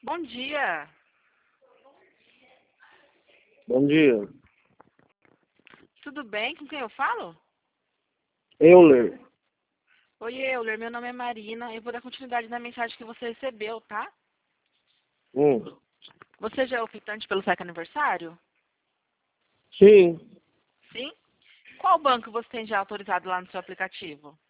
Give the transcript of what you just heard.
Bom dia. Bom dia. Tudo bem? Com quem eu falo? Euler. Oi, Euler. Meu nome é Marina. Eu vou dar continuidade na mensagem que você recebeu, tá? Hum. Você já é optante pelo saque aniversário? Sim. Sim? Qual banco você tem já autorizado lá no seu aplicativo?